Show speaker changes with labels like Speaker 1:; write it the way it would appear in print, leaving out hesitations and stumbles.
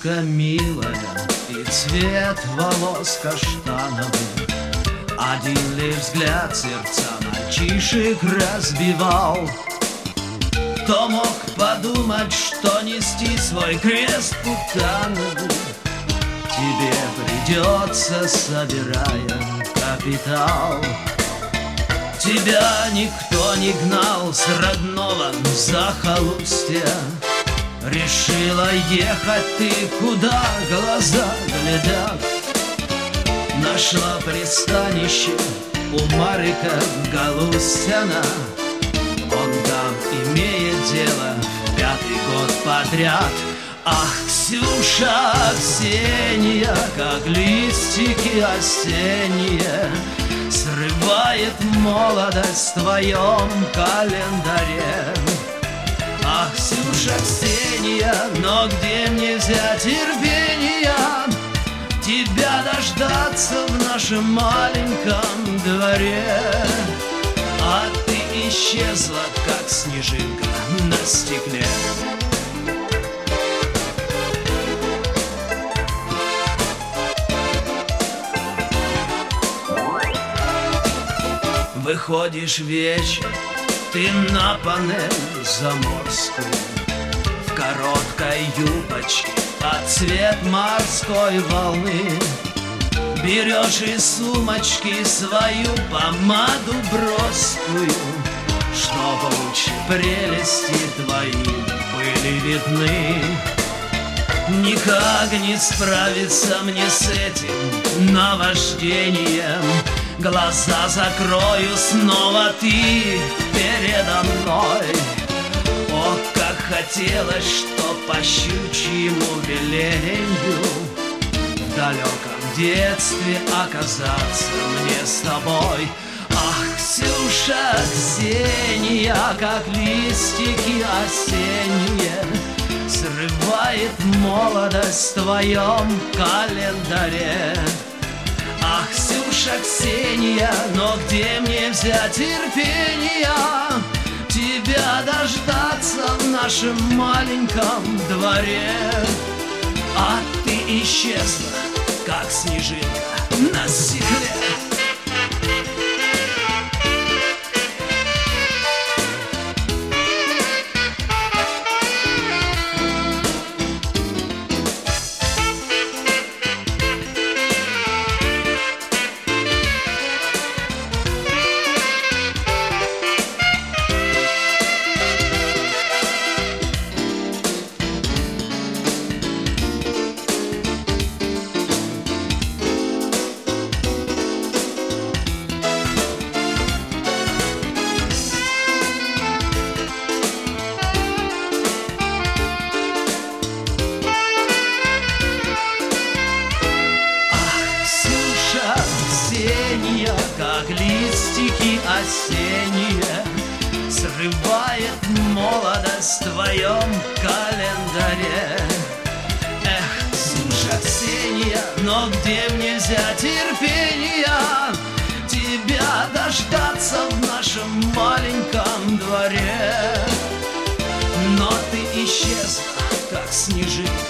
Speaker 1: Ксюшка милая, и цвет волос каштановый. Один лишь взгляд сердца мальчишек разбивал. Кто мог подумать, что нести свой крест путановый тебе придется, собирая капитал. Тебя никто не гнал с родного захолустья. Решила ехать ты, куда глаза глядят. Нашла пристанище у Марика Галустяна. Он там имеет дело в 5-й год подряд. Ах, Ксюша, Ксения, как листики осенние, срывает молодость в твоем календаре. Ах, Ксюша, Ксения, но где мне взять терпения тебя дождаться в нашем маленьком дворе? А ты исчезла, как снежинка на стекле. Выходишь вечер, ты на панель заморскую, в короткой юбочке под цвет морской волны. Берешь из сумочки свою помаду броскую, чтобы лучше прелести твои были видны. Никак не справиться мне с этим наваждением. Глаза закрою, снова ты передо мной. О, как хотелось, что по щучьему веленью в далеком детстве оказаться мне с тобой. Ах, Ксюша, Ксения, как листики осенние, срывает молодость в твоем календаре. Ах, Ксюша, Ксения, но где мне взять терпения тебя дождаться в нашем маленьком дворе? А ты исчезла, как снежинка на стекле. Как листики осенние, срывает молодость в твоем календаре. Эх, Ксюша, Ксения, но где мне взять терпения тебя дождаться в нашем маленьком дворе? Но ты исчезла, как снежинка